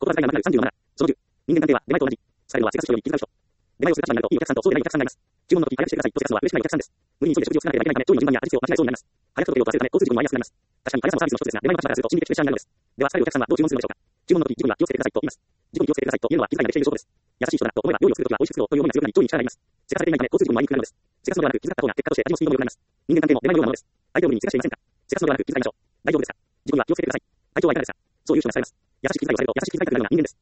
は使いがなくなる37。その10。人間関係は出前と同じ。伝えるのは生活費より気遣う人。出前をする価値があるといいお客さんとそうでないお客さんがいます。注文の時早くしてくださいとせかすのは嬉しくないお客さんです。無理に急いで食事を作らなければいけないため調理の順番や味付けを間違えそうになります。早く届けようと焦るため交通事故も舞いやすくなります。確かに速さもサービスの一つですが、出前の方からすると心理的プレッシャーになるのです。では、疲れるお客さんはどう注文するのでしょうか。注文の時、事故には気をつけてくださいと言います。事故に気をつけてくださいと言うのは気遣いができている証拠です。優しい人だなと思えば料理を作るときは美味しく作ろうという思いが強くなり調理に力が入ります。せかされていないため交通事故も舞いにくくなるのです。せかすのではなく気遣った方が結果として味もスピードも良くなります。人間関係も出前のようなものです。相手を無理にせかしていませんか。せかすのではなく気遣いましょう。大丈夫ですか。事故には気をつけてください。相手はいかがですか。そういう人がされます。優しく気遣いをされると優しく気遣いたくなるのが人間です。